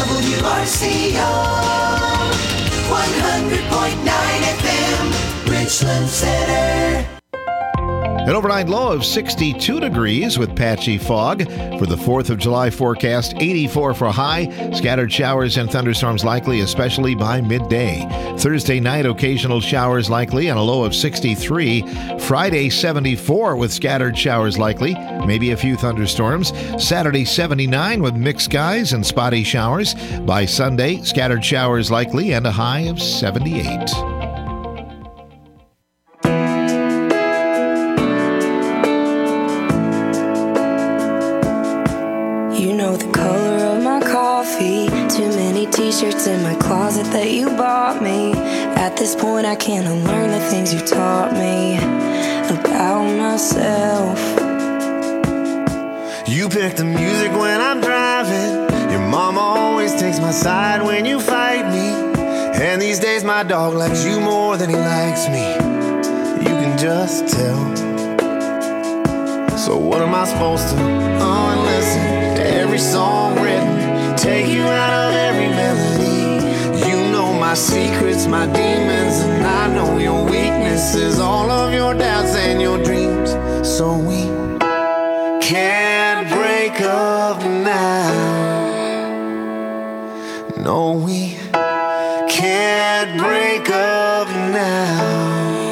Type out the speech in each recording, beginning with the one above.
WRCO 100.9 FM, Richland Center. An overnight low of 62 degrees with patchy fog. For the 4th of July forecast, 84 for high. Scattered showers and thunderstorms likely, especially by midday. Thursday night, occasional showers likely and a low of 63. Friday, 74 with scattered showers likely, maybe a few thunderstorms. Saturday, 79 with mixed skies and spotty showers. By Sunday, scattered showers likely and a high of 78. T-shirts in my closet that you bought me. At this point I can't unlearn the things you taught me about myself. You pick the music when I'm driving. Your mama always takes my side when you fight me. And these days my dog likes you more than he likes me. You can just tell. So what am I supposed to listen to every song written? Take you out of every melody. You know my secrets, my demons, and I know your weaknesses, all of your doubts and your dreams. So we can't break up now. No, we can't break up now.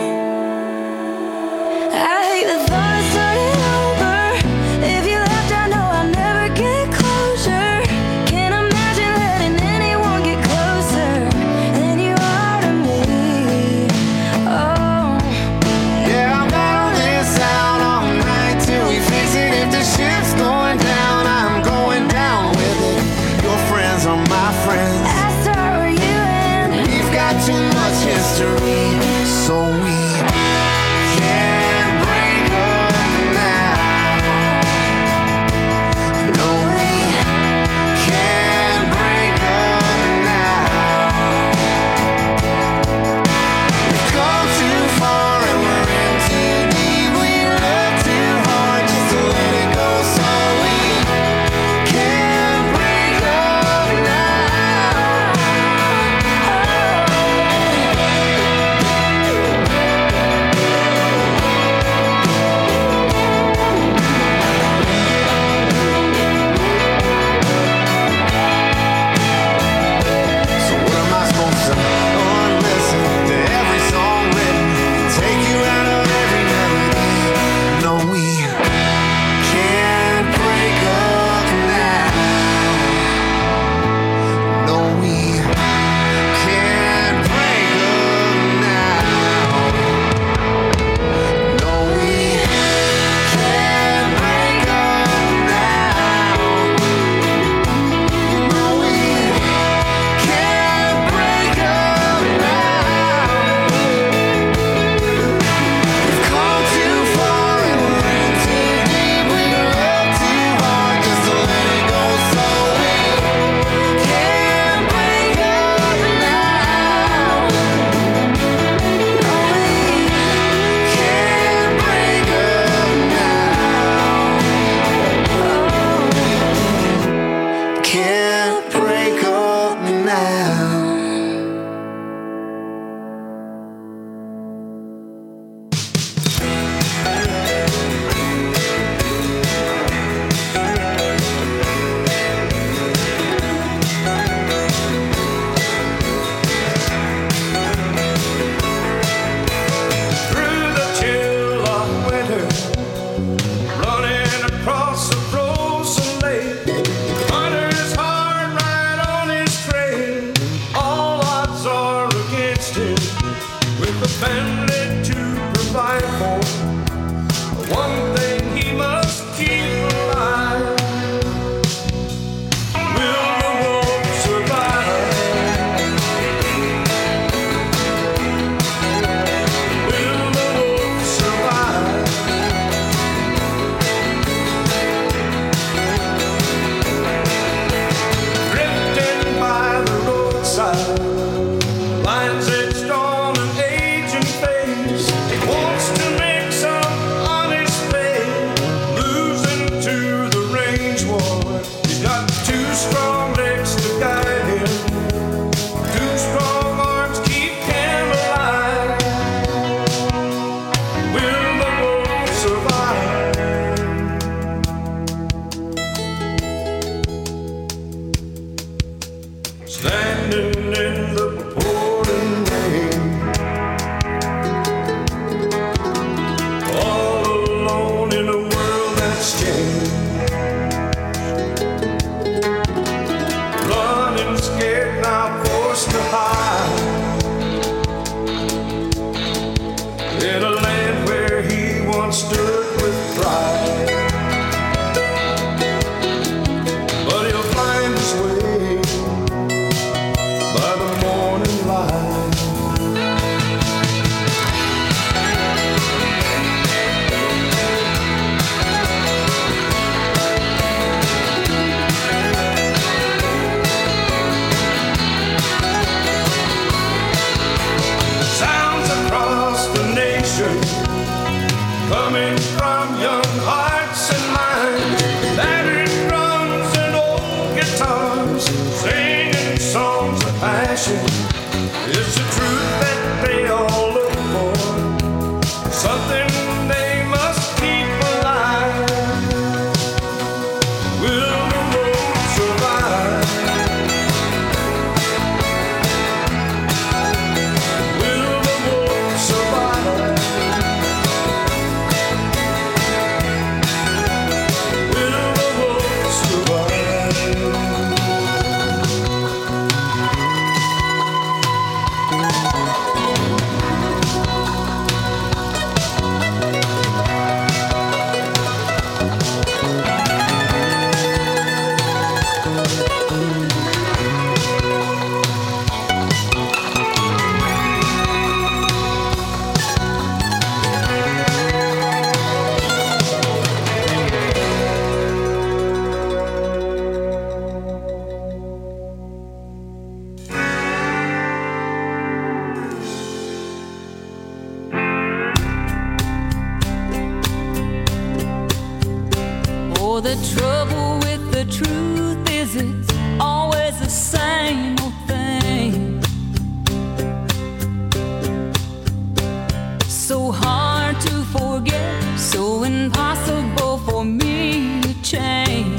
I hate the thought of starting over. If you left, I know I'll never get closure. Can't imagine letting anyone get closer than you are to me. Oh, Yeah, I'll battle this out all night till we fix it. If the ship's going down, I'm going down with it. Your friends are my friends. I start where you end. We've got too much history, so we can't break up now. No, we can't break up now. We've come too far and we're in too deep. We love too hard just to let it go, so we can't break up now. scared, now forced to hide. In a land where he once stood with pride. But he'll find his way by the morning light. Sounds across the nation, coming from young hearts and minds, battered drums and old guitars, singing songs of passion. It's the truth that they all look for, something they must keep alive. Will the road survive? Will the road survive? Will the road survive? Oh, the trouble with the truth is it's always the same old thing. So hard to forget, so impossible for me to change.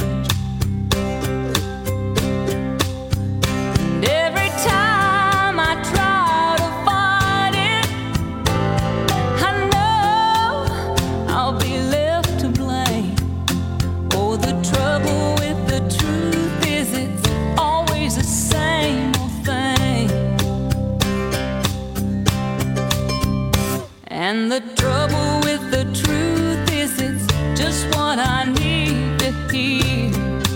And every time I try to fight it, I know I'll be left to blame. Oh, the trouble with the truth is it's always the same old thing. And the trouble with the truth is it's just what I need to hear.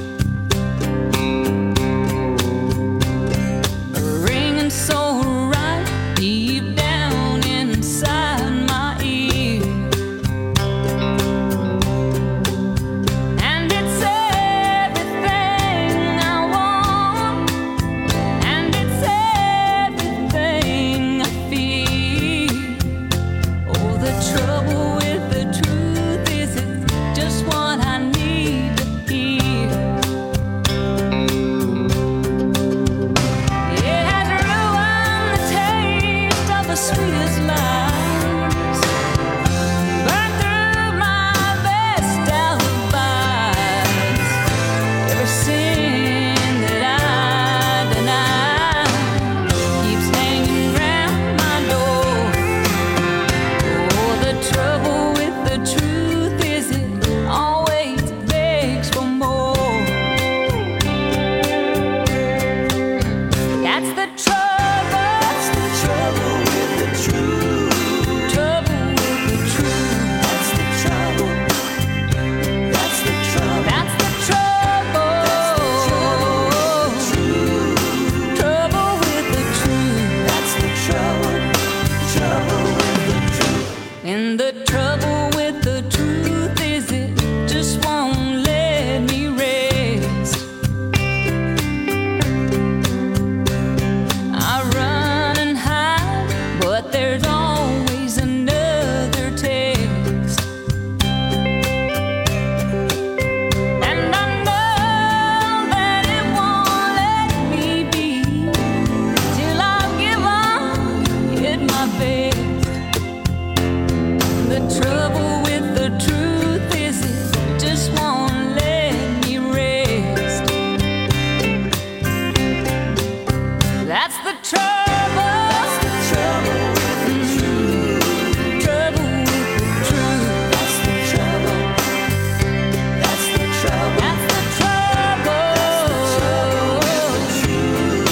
Ringing so right deep down inside my ear. And it's everything I want, and it's everything I feel. Oh, the trouble with the truth is it's just what I need to hear. It has ruined the taste of the sweetest lies, burned through my best alibis. Every sin that I deny keeps hanging round my door. Oh, the trouble with the truth is it always begs for more. That's the trouble. That's the trouble with the truth. Trouble with the truth. That's the trouble. That's the trouble. That's the trouble. Trouble with the truth. That's the trouble. Trouble with the truth. And the trouble with the truth is it just won't let me rest. I run and hide, but there's always another test. And I know that it won't let me be till I've given it my best. The trouble with the truth is it just won't let me rest. That's the trouble. That's the trouble with the truth. Trouble with the truth. That's the trouble. That's the trouble. That's the trouble.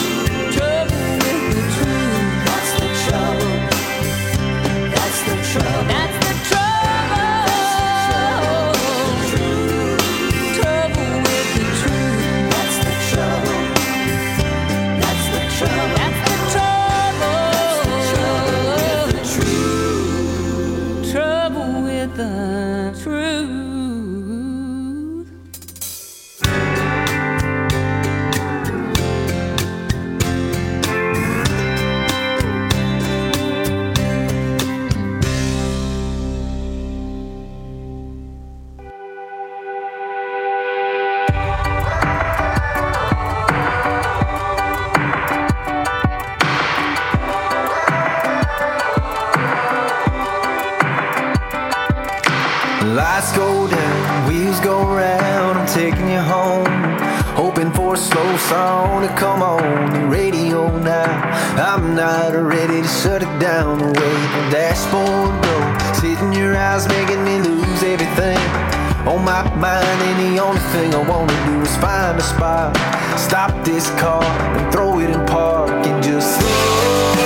Lights go down, wheels go round, I'm taking you home. Hoping for a slow song to come on the radio now. I'm not ready to shut it down the way the dashboard goes. Hitting your eyes, making me lose everything on my mind, and the only thing I wanna do is find a spot, stop this car and throw it in park and just slow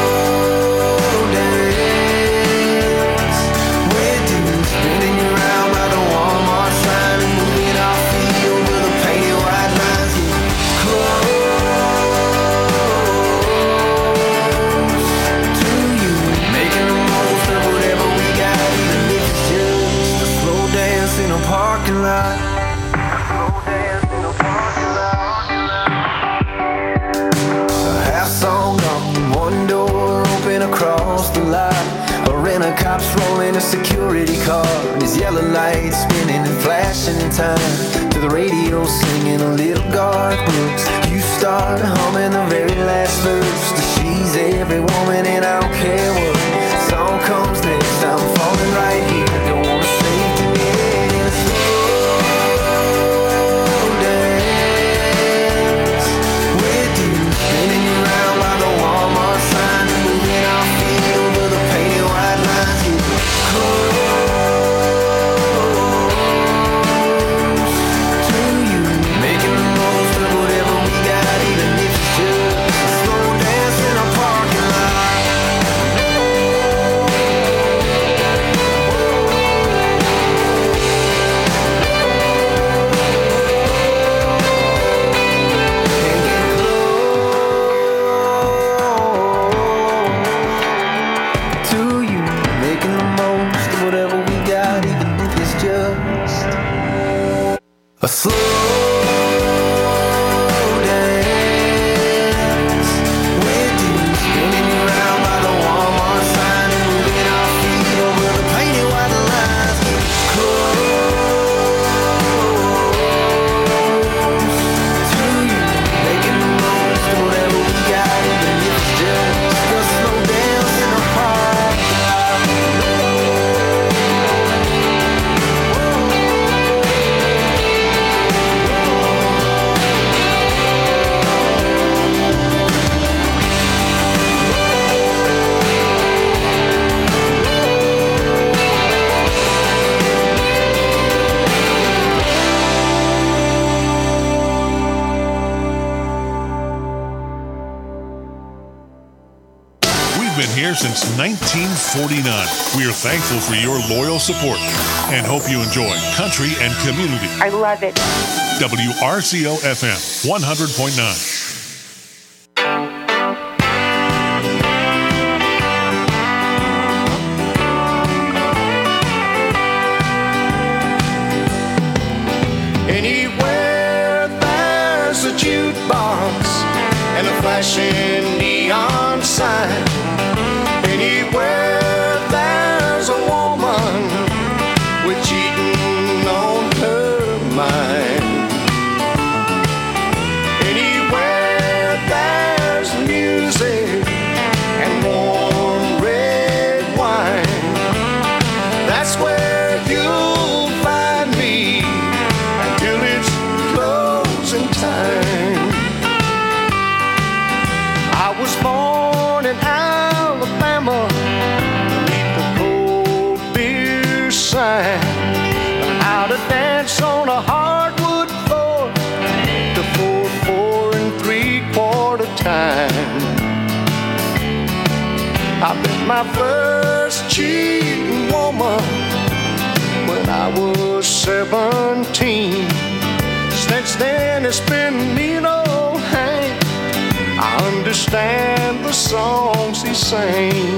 dance with you, spinning you around by the Walmart sign and moving our feet over the painted white lines. Get close to you, making the most of whatever we got, even if it's just a slow dance in a parking lot. Song on one door, open across the lot. A rent-a-cop's rolling a security car, and his yellow lights spinning and flashing in time to the radio singing a little Garth Brooks. You start humming the very last verse to She's Every Woman, and I don't care what song comes next, I'm falling right here. Don't wanna say it to me. Dance with you, spinning you around by the Walmart sign and moving our feet over the painted white lines. Get close to you, making the most of whatever we got, even if it's just a slow dance in a parking lot. To you, making the most of whatever we got, even if it's just a slow dance with you, spinning you around by the Walmart sign and moving our feet over the painted white lines. Get close to you, making the most of whatever we got, even if it's just a slow dance in a park. We've been here since 1949. We are thankful for your loyal support and hope you enjoy country and community. I love it. WRCO FM 100.9. Anywhere there's a jukebox and a flashing neon sign. Anywhere there's a woman with cheating on her mind. Anywhere there's music and warm red wine. That's where you'll find me until it's closing time. I was born in Alabama beneath the cold beer sign. How to dance on a hardwood floor to 4 3/4 time. I met my first cheating woman when I was 17. Since then it's been mean old Hank. I understand the songs he sang.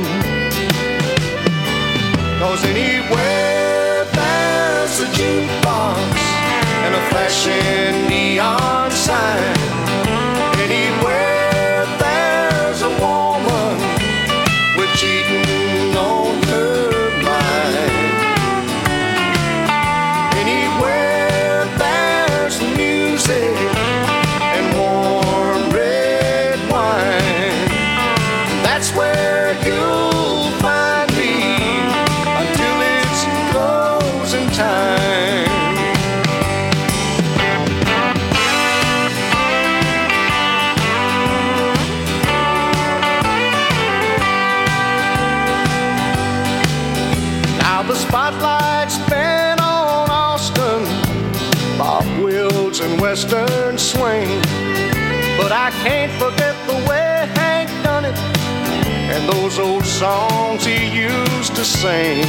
'Cause anywhere there's a jukebox and a flashing neon sign. Anywhere there's a woman with cheating on her mind. Anywhere there's music and warm red wine. That's where you'll find me until it's closing time. can't forget the way Hank done it and those old songs he used to sing.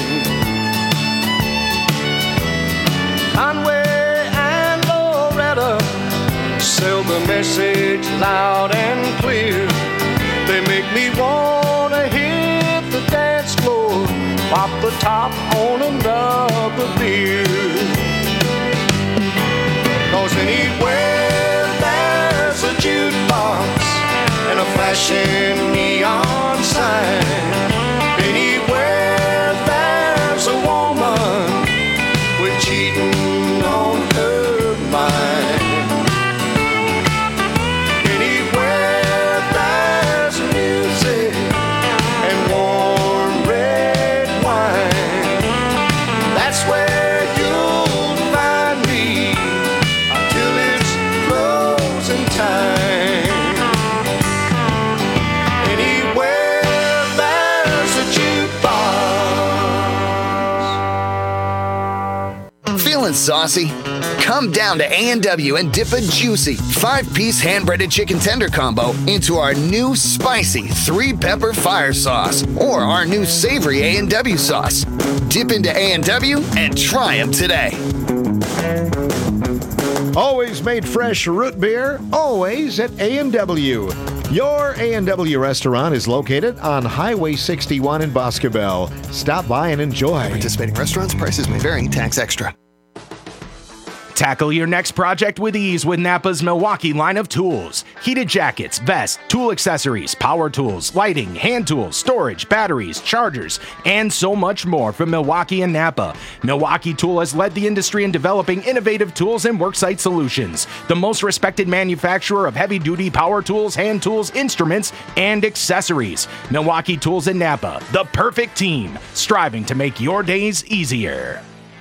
Conway and Loretta sell the message loud and clear. They make me wanna hit the dance floor, pop the top on another beer. 'Cause anywhere there's a jukebox and a flashing neon sign, anywhere there's a woman with cheating on her mind, anywhere there's music and warm red wine, that's where you'll find me until it's closing time. Anywhere there's a jukebox. Feeling saucy? Come down to A&W and dip a juicy 5-piece hand-breaded chicken tender combo into our new spicy 3-pepper fire sauce or our new savory A&W sauce. Dip into A&W and try them today. Always made fresh root beer, always at A&W. Your A&W restaurant is located on Highway 61 in Boscobel. Stop by and enjoy. Participating restaurants, prices may vary, tax extra. Tackle your next project with ease with Napa's Milwaukee line of tools. Heated jackets, vests, tool accessories, power tools, lighting, hand tools, storage, batteries, chargers, and so much more from Milwaukee and Napa. Milwaukee Tool has led the industry in developing innovative tools and worksite solutions. The most respected manufacturer of heavy-duty power tools, hand tools, instruments, and accessories. Milwaukee Tools and Napa, the perfect team, striving to make your days easier.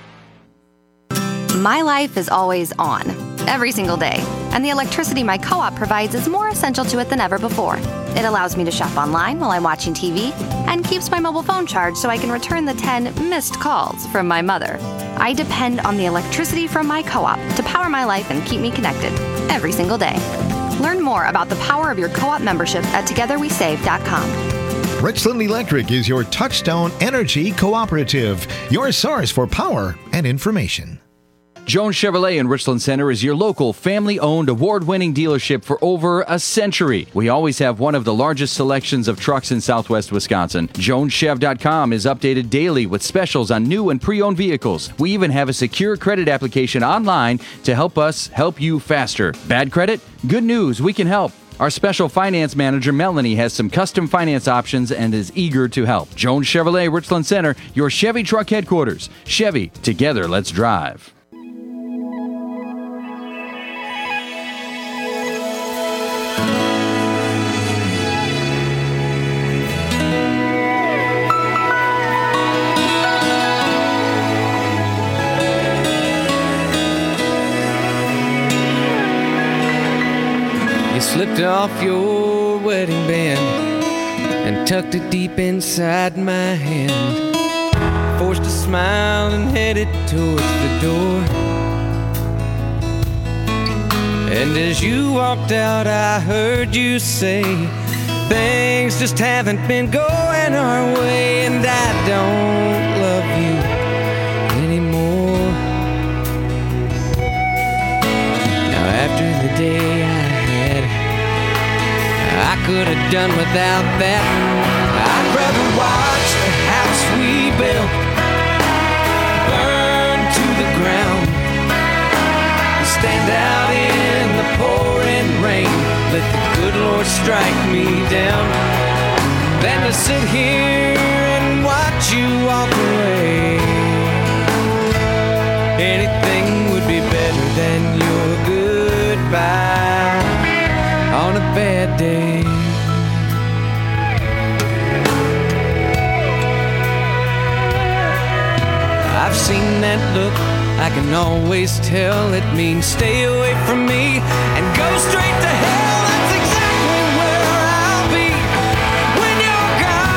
My life is always on, every single day, and the electricity my co-op provides is more essential to it than ever before. It allows me to shop online while I'm watching TV and keeps my mobile phone charged so I can return the 10 missed calls from my mother. I depend on the electricity from my co-op to power my life and keep me connected every single day. Learn more about the power of your co-op membership at togetherwesave.com. Richland Electric is your Touchstone Energy Cooperative, your source for power and information. Jones Chevrolet in Richland Center is your local family-owned, award-winning dealership for over a century. We always have one of the largest selections of trucks in southwest Wisconsin. JonesChev.com is updated daily with specials on new and pre-owned vehicles. We even have a secure credit application online to help us help you faster. Bad credit? Good news, we can help. Our special finance manager, Melanie, has some custom finance options and is eager to help. Jones Chevrolet, Richland Center, your Chevy truck headquarters. Chevy, together, let's drive. You slipped off your wedding band and tucked it deep inside my hand. Forced a smile and headed towards the door. And as you walked out, I heard you say, things just haven't been going our way, and I don't love you anymore. Now after the day I could have done without that. I'd rather watch the house we built burn to the ground, stand out in the pouring rain, let the good Lord strike me down, than to sit here and watch you walk away. Anything would be better than your goodbye on a bad day. I've seen that look, I can always tell it means stay away from me and go straight to hell. That's exactly where I'll be when you're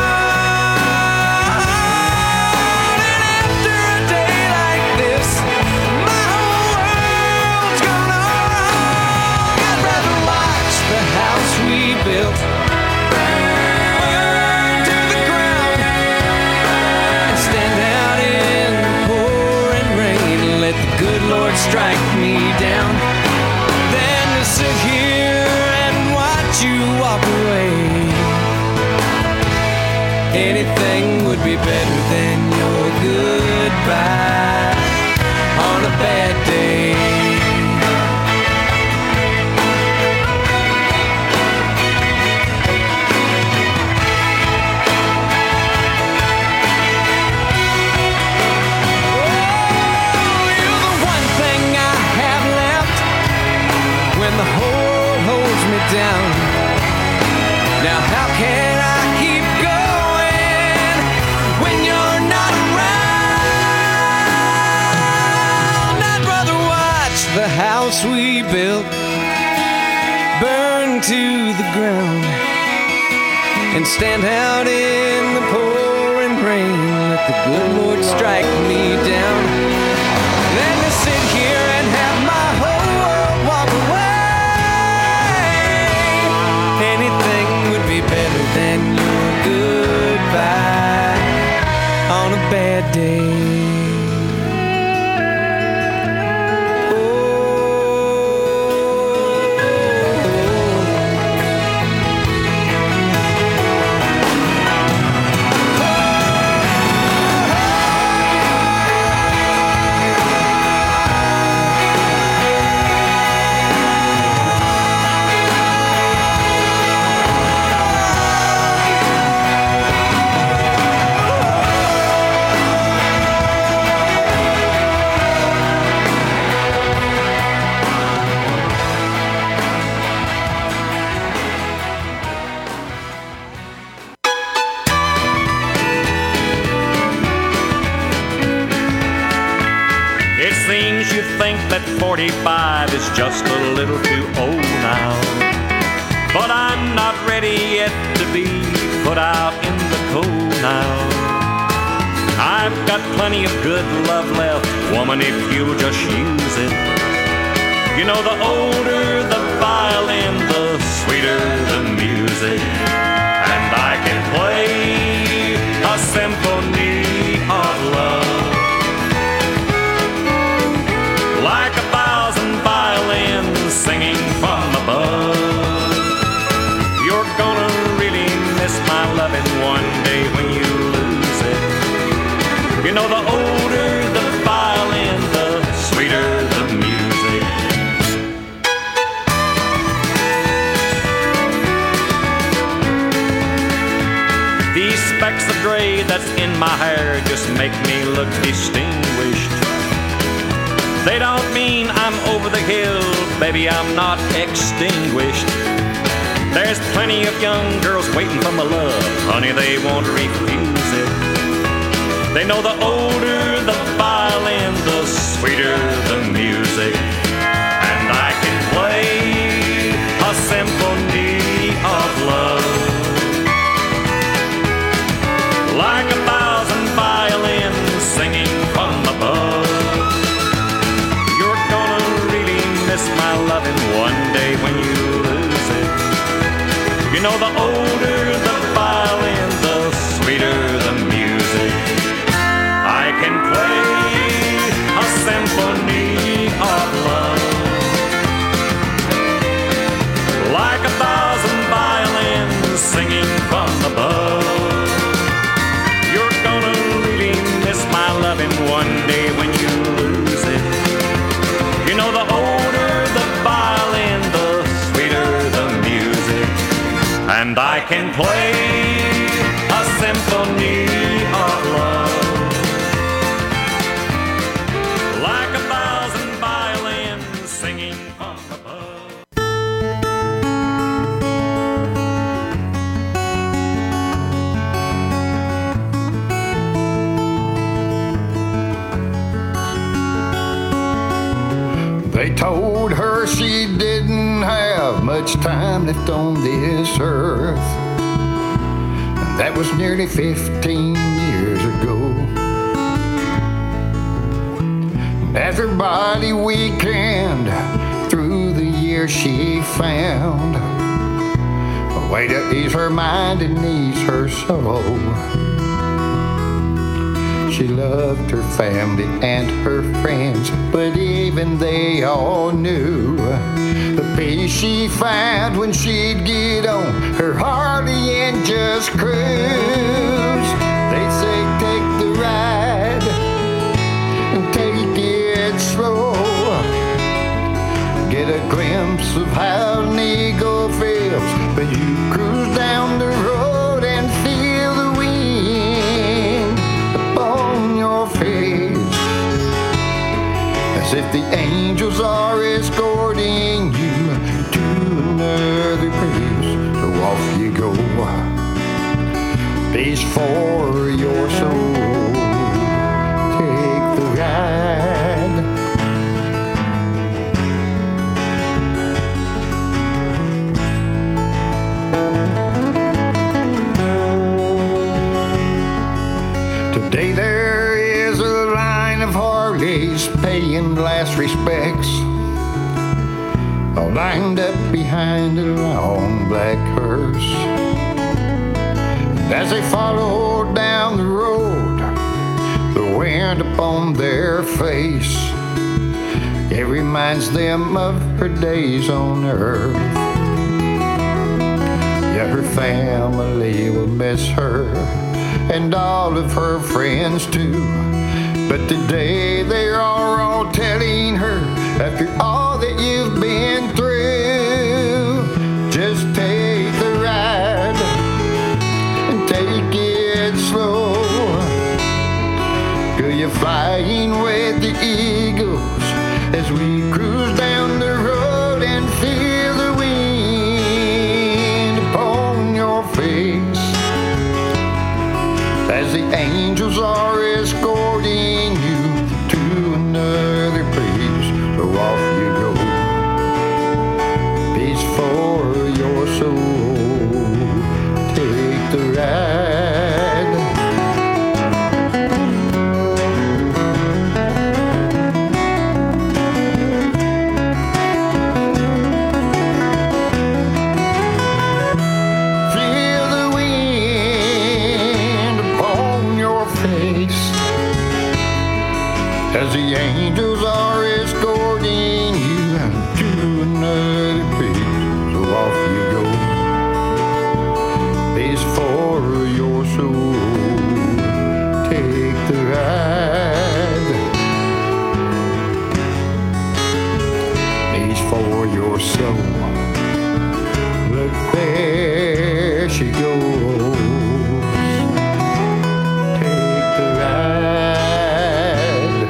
gone. And after a day like this, my whole world's gone wrong. I'd rather watch the house built. Burn to the ground and stand out in the pouring rain. Let the good Lord strike me down. Then to sit here and watch you walk away. Anything would be better than your goodbye on a bad day. Oh, you're the one thing I have left when the whole holds me down. Now how can I keep going when you're not around? I'd rather watch the house we built burn to the ground and stand out in the pouring rain. Let the good Lord strike me down. Then to sit here and have my whole world walk away. Anything would be better than your goodbye on a bad day. It seems you think that 45 is just a little too old now. But I'm not ready yet to be put out in the cold now. I've got plenty of good love left, woman, if you'll just use it. You know, the older the violin, the sweeter the music. And I can play a symphony of love. Like 1,000 violins singing from above. You're gonna really miss my loving one day when you lose it. You know, the older the violin, the sweeter the music. These specks of gray that's in my hair just make me look distinguished. They don't mean I'm over the hill, baby, I'm not extinguished. There's plenty of young girls waiting for my love, honey, they won't refuse it. They know the older the violin, the sweeter the music. And I can play a symphony of love. Like 1,000 violins singing from above. Miss my loving one day when you lose it. You know, the older the violin, the sweeter the music. I can play a symphony of love. Like 1,000 violins singing from above. You're gonna really miss my loving one day when you lose it. You know, the older the violin, the sweeter the music. And I can play a symphony of love. Like 1,000 violins singing from above. They told her she didn't have much time left on this earth. And that was nearly 15 years ago. As her body weakened through the years she found, way to ease her mind and ease her soul. She loved her family and her friends, but even they all knew the peace she found when she'd get on her Harley and just cruise. They'd say, take the ride and take it slow. Get a glimpse of how an eagle feels when you cruise down the road and feel the wind upon your face, as if the angels are escorting you to another place. So off you go, peace for your soul. Take the ride. Today there is a line of Harleys paying last respects, all lined up behind a long black hearse. And as they follow down the road, the wind upon their face, it reminds them of her days on earth. Yeah, her family will miss her, and all of her friends too. But today they are all telling her, after all that you've been through, just take the ride and take it slow. Girl, you're flying with the eagles as we cruise down the road and feel the wind upon your face, as the angels are escorting you to another place. So off you go, peace for your soul. Take the ride. Feel the wind upon your face, as the angels are escorting you to another place. So off you go, peace for your soul. Take the ride. Peace for your soul. Look, there she goes. Take the ride.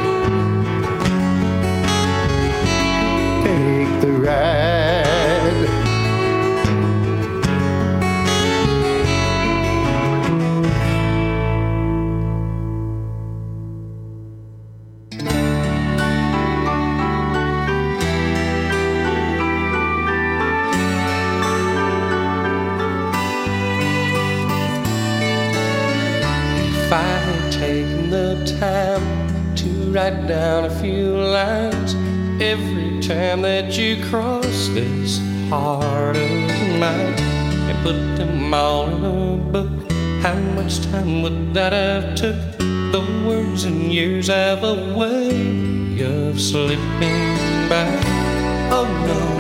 Take the ride. If I had taken the time to write down a few lines every time that you cross this heart of mine and put them all in a book, how much time would that have took? The words and years have a way of slipping by. Oh no,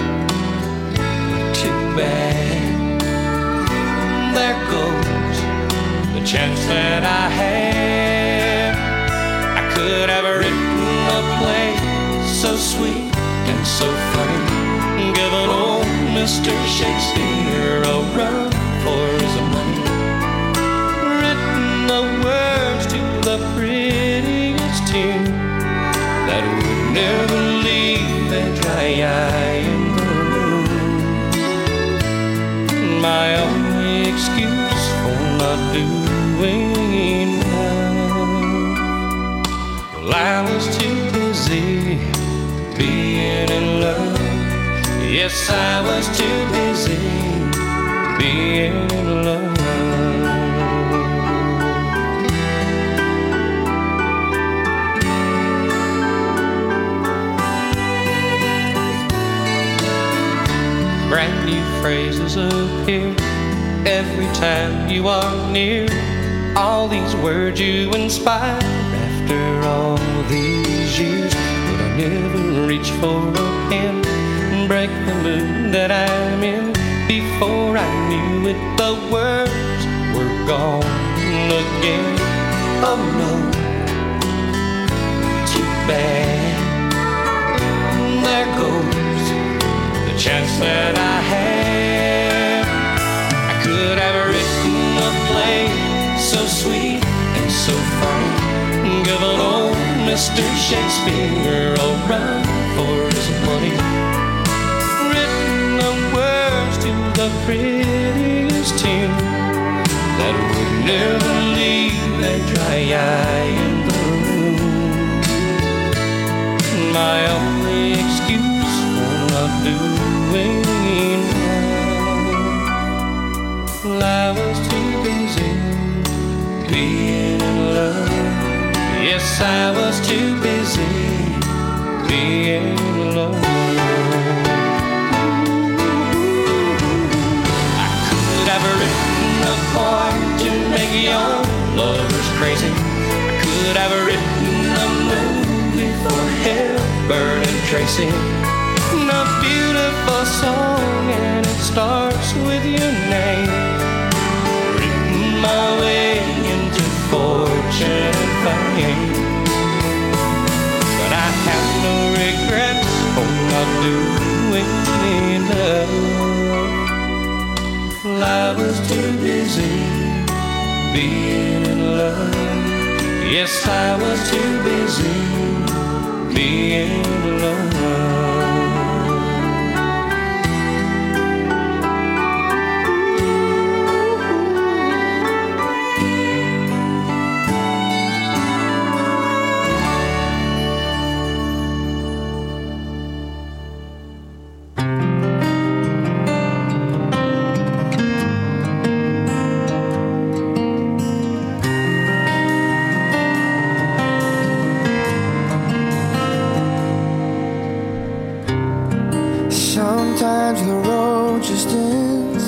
too bad. There goes the chance that I had. I could have written a play so sweet and so funny, given old Mr. Shakespeare a run for his money, written the words to the prettiest tune that would never leave a dry eye in the room. My only excuse for not doing now, well, I was too busy being in love. Yes, I was too busy being in love. Brand new phrases of disappear every time you are near. All these words you inspire after all these years. But I never reach for a pen and break the mood that I'm in. Before I knew it, the words were gone again. Oh no, too bad. There goes the chance that I had. I could have written a play so sweet and so funny, give an old Mr. Shakespeare a run for his money. Written the words to the prettiest tune that would never leave that dry eye in the room. My only excuse for not doing enough, well, I was too busy being in love. Yes, I was too busy being in love. I could have written a poem to make young lovers crazy. I could have written a movie for Hepburn and Tracy. A beautiful song and it starts with your name. Written my way into fortune and fame. But I have no regrets for not doing enough. Well, I was too busy being in love. Yes, I was too busy being in love. Sometimes the road just ends.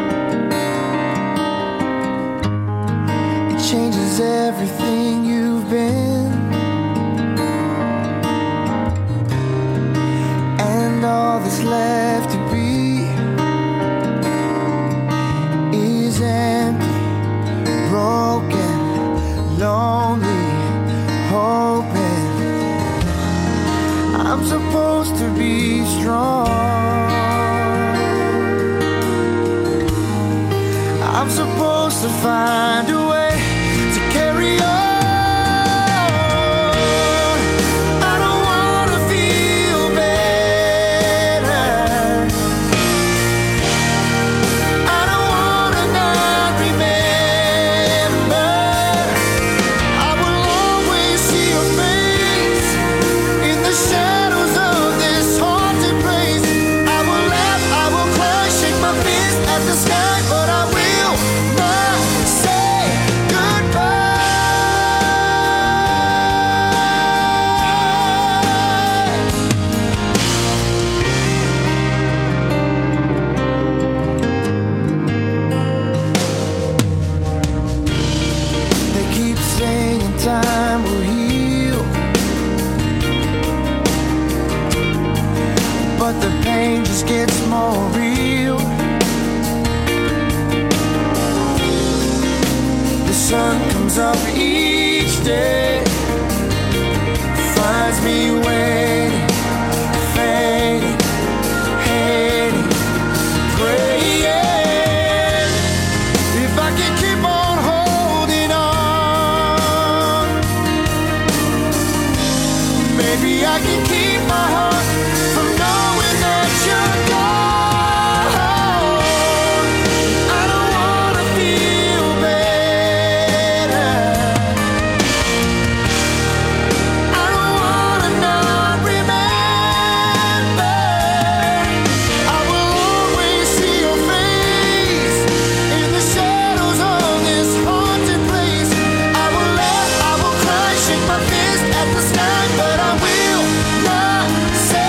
It changes everything you've been. And all that's left to be is empty, broken, lonely, hoping. I'm supposed to be strong. I'm supposed to find a way to carry on. I don't wanna feel better. I don't wanna not remember. I will always see your face in the shadows of this haunted place. I will laugh, I will cry, shake my fist at the sky, but I will time will heal, but the pain just gets more real. The sun comes up each day, finds me waiting, fading, hating, praying. If I can keep on holding on, maybe I can keep my heart from knowing that you're gone. I don't wanna feel better. I don't wanna not remember. I will always see your face in the shadows of this haunted place. I will laugh, I will cry, shake my fist at the sky, but I will not say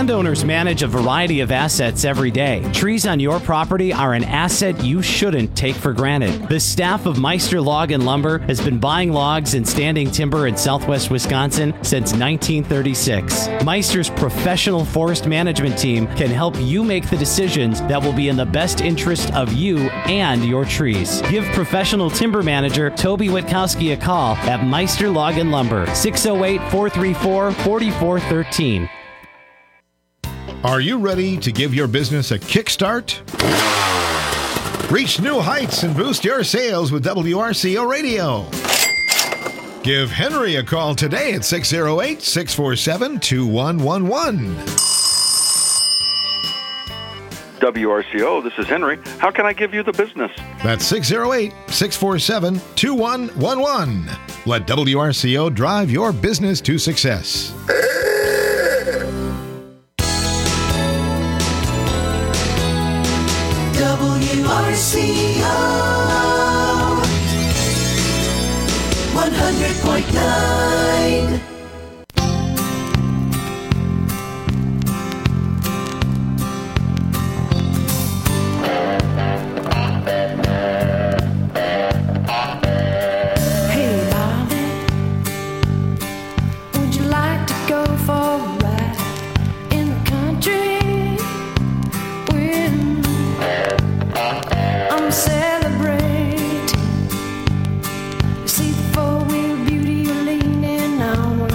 Landowners manage a variety of assets every day. Trees on your property are an asset you shouldn't take for granted. The staff of Meister Log and Lumber has been buying logs and standing timber in southwest Wisconsin since 1936. Meister's professional forest management team can help you make the decisions that will be in the best interest of you and your trees. Give professional timber manager Toby Witkowski a call at Meister Log and Lumber, 608-434-4413. Are you ready to give your business a kickstart? Reach new heights and boost your sales with WRCO Radio. Give Henry a call today at 608-647-2111. WRCO, this is Henry. How can I give you the business? That's 608-647-2111. Let WRCO drive your business to success. WRCO 100.9. Celebrating. See the four-wheel beauty you're leaning on.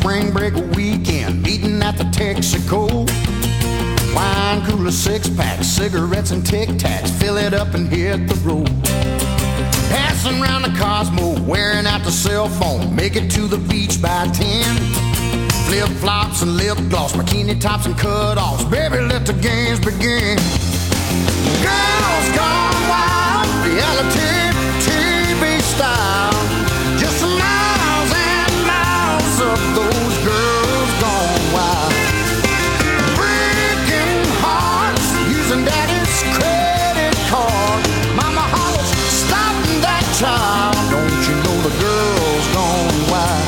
spring break weekend, meeting at the Texaco. Wine cooler, six-pack, cigarettes and Tic Tacs, fill it up and hit the road. Passing around the Cosmo, wearing out the cell phone, make it to the beach by 10. Flip-flops and lip gloss, bikini tops and cut-offs, baby, let the games begin. Girls gone wild, reality TV style, just miles and miles of those girls gone wild. Breaking hearts, using daddy's credit card. Mama hollers, stop that child, don't you know the girls gone wild.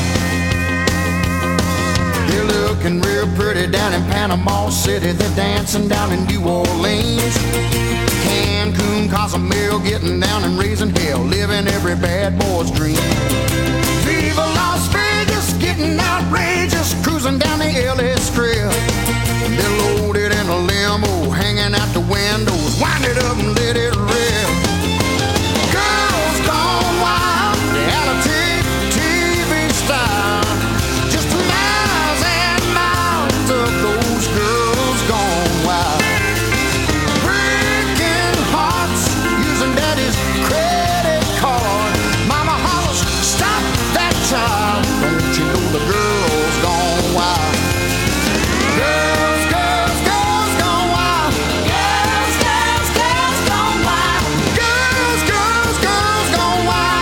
They're looking real pretty down in Panama City, they're dancing down in New Orleans. Cancun, Cozumel, getting down and raising hell, living every bad boy's dream. Viva Las Vegas, getting outrageous, cruising down the LA Strip. They're loaded in a limo, hanging out the windows, wind it up and let it rip. Girls gone wild, reality TV style, just miles and miles of those girls gone wild. Daddy's credit card. Mama hollers, stop that child, don't you know the girls gone wild. Girls, girls, girls gone wild. Girls, girls, girls gone wild. Girls, girls, girls gone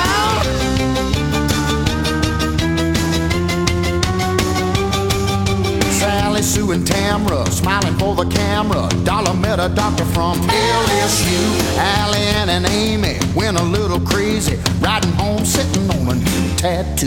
wild. Sally, Sue, and Tamra smiling for the camera. Dollar met a doctor from LSU. Allie and Amy went a little crazy, riding home sitting on a new tattoo.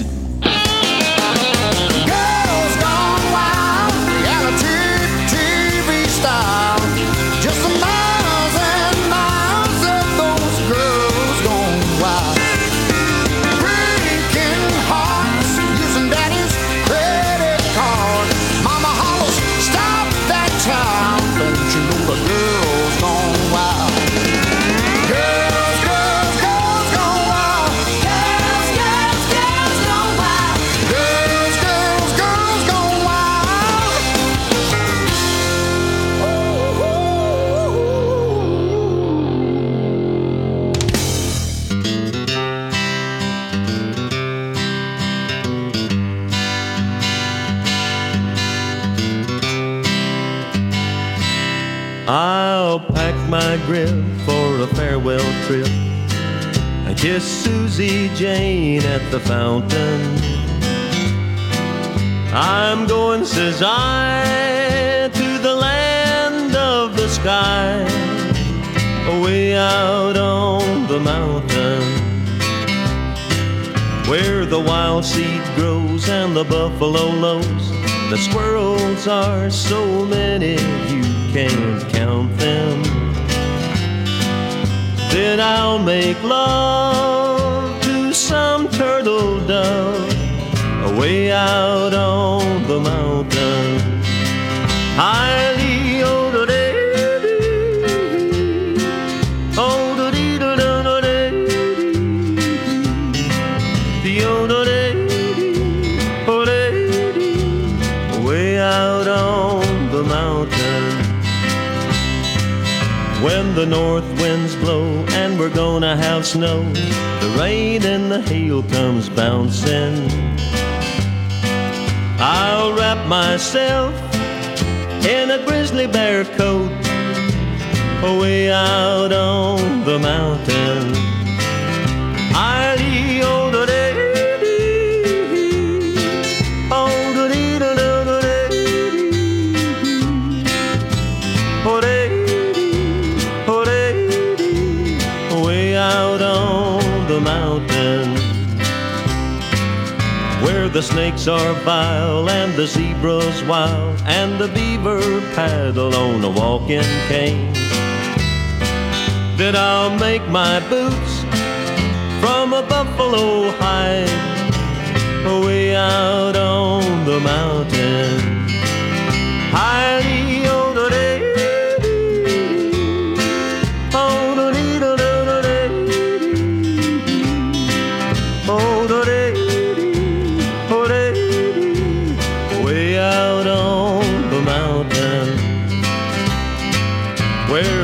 Girls gone wild, reality TV style, just the miles and miles of those girls gone wild. Breaking hearts, using daddy's credit card. Mama hollers, stop that child, don't you know the girls gone wild. Girls, girls, girls gone wild. Girls, girls, girls gone wild. Girls, girls, girls gone wild. I'll pack my grip for a farewell trip and kiss Susie Jane at the fountain. I'm going, says I, to the land of the sky, away out on the mountain, where the wild seed grows and the buffalo lows. The squirrels are so many you can't count them. Then I'll make love to some turtle dove away out on the mountain. Way out on the mountain. When the north winds blow and we're gonna have snow, the rain and the hail comes bouncing, I'll wrap myself in a grizzly bear coat away out on the mountain. Way out on the mountain, where the snakes are vile and the zebras wild and the beaver paddle on a walking cane. That I'll make my boots from a buffalo hide away out on the mountain.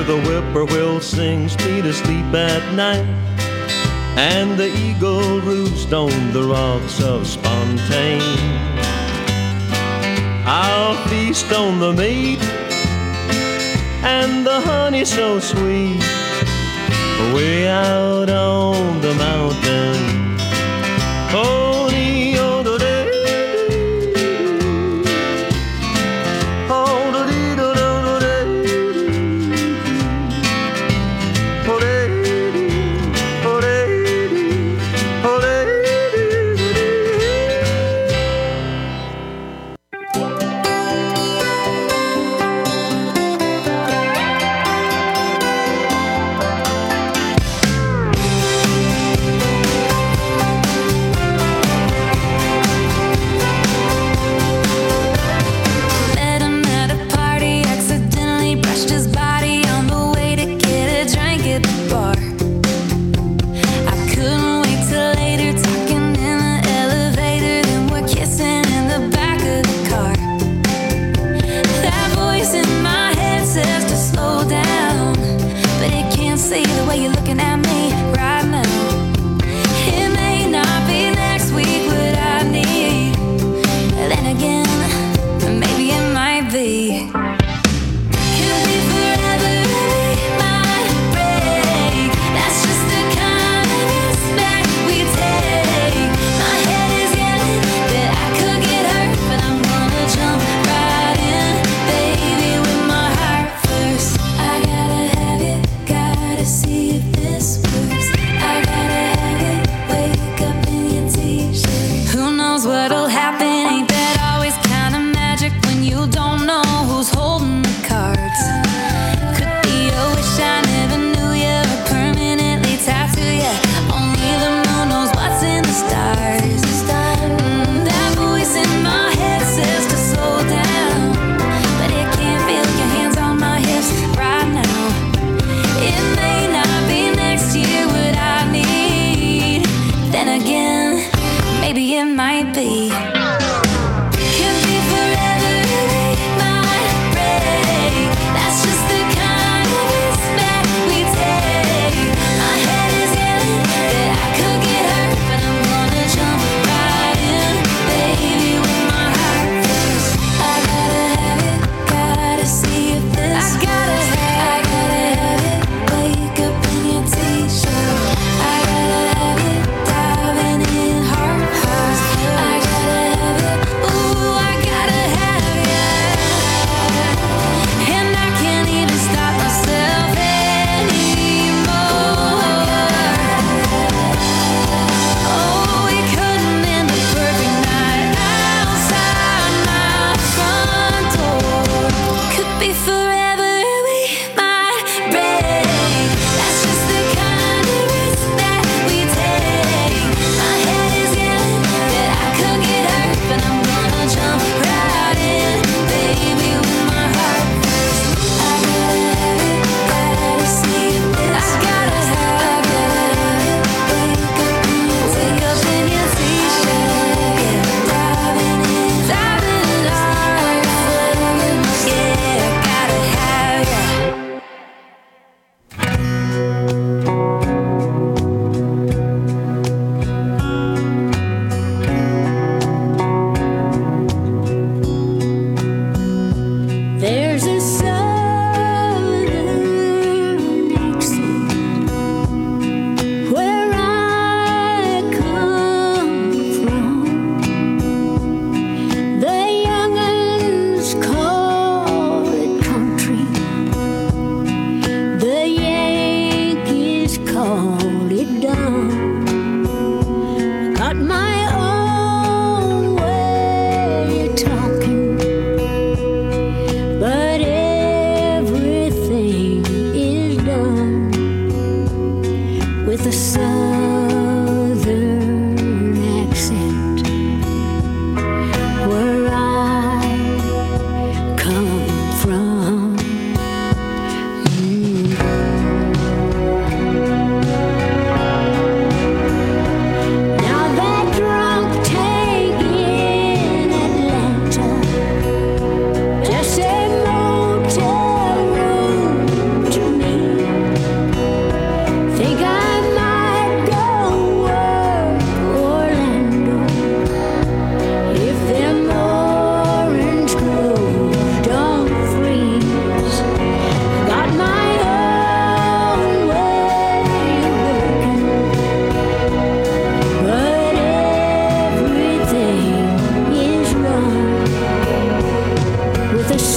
where the whippoorwill sings me to sleep at night, and the eagle roosts on the rocks of Spontaine. I'll feast on the meat and the honey so sweet, way out on the mountain. Oh,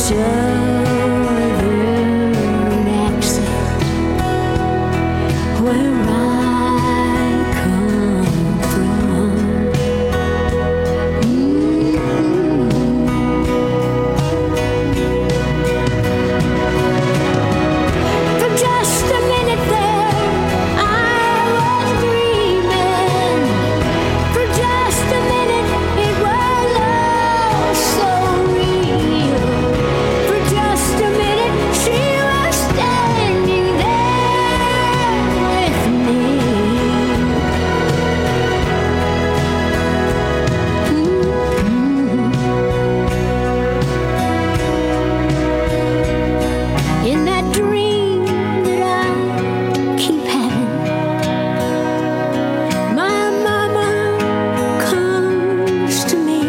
southern accent where I come from. For just a minute there, I was dreaming. For just a minute, it was all so real. For just a minute, she was standing there with me. In that dream that I keep having, my mama comes to me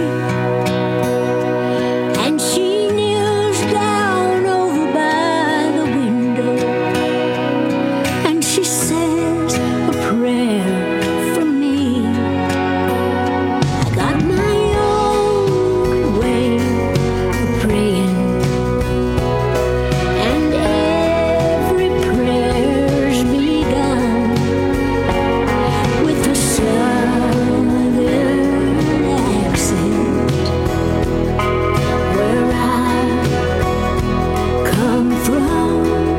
and she kneels down over by the window and she says a prayer for me. I got my own way of praying, and every prayer's begun with a southern accent where I come from.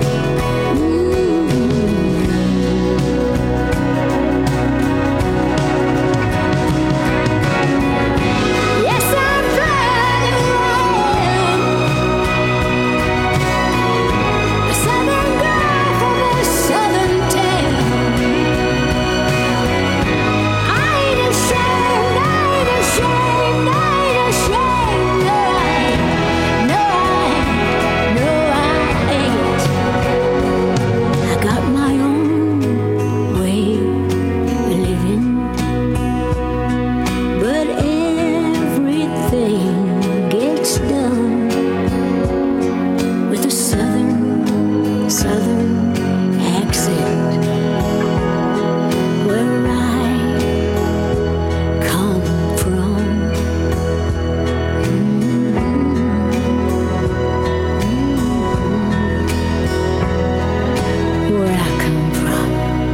Yes, I'm driving around a southern girl from a southern town. I ain't ashamed, I ain't ashamed, I ain't ashamed. No, I ain't. I got my own way of living, but everything gets done with a southern accent where I come from. Where I come from.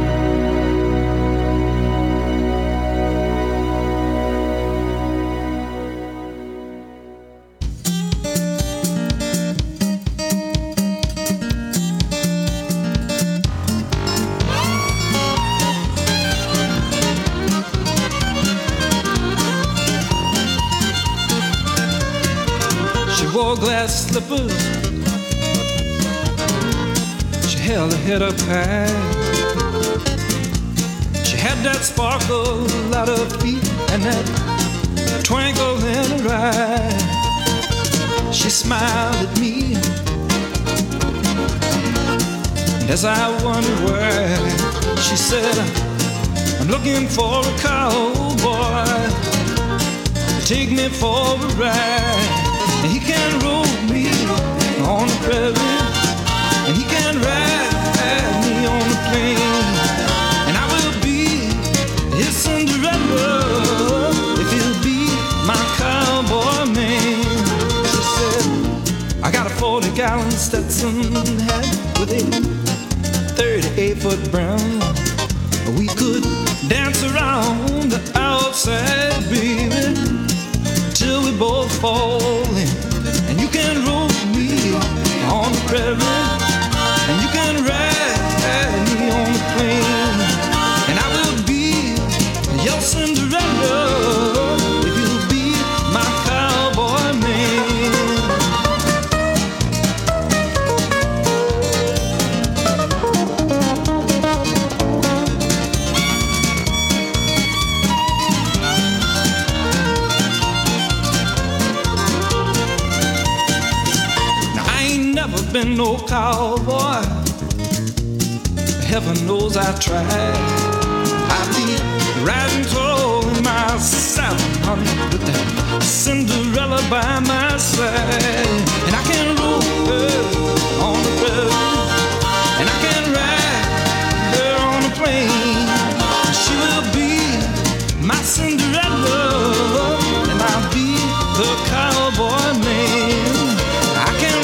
She wore glass slippers. She held her head up high. She had that sparkle at her feet and that twinkle in her eye. She smiled at me, and as I wondered why, she said, I'm looking for a cowboy to take me for a ride. And he can roll me on the prairie, and he can ride me on the plain. And I will be his Cinderella if he'll be my cowboy man. She said, I got a 40-gallon Stetson hat with a 38-foot brown. We could dance around the outside, baby, till we both fall in. And you can roll me on the prairie, and you can ride me on the plain. And I will be your Cinderella if you'll be my cowboy man. Been no cowboy, heaven knows I tried. I'd be riding tall in my saddle, honey, with that Cinderella by my side. And I can roll her on the prairie, and I can ride her on the plain. She will be my Cinderella, and I'll be the cowboy man. I can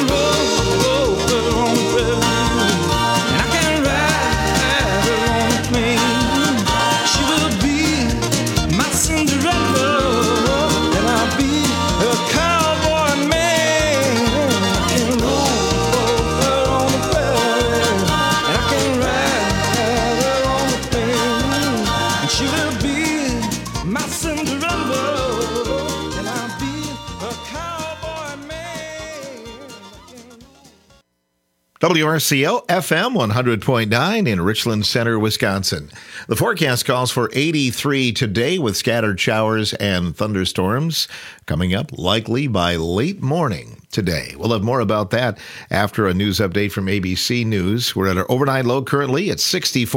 WRCO FM 100.9 in Richland Center, Wisconsin. The forecast calls for 83 today with scattered showers and thunderstorms coming up likely by late morning today. We'll have more about that after a news update from ABC News. We're at our overnight low currently at 64.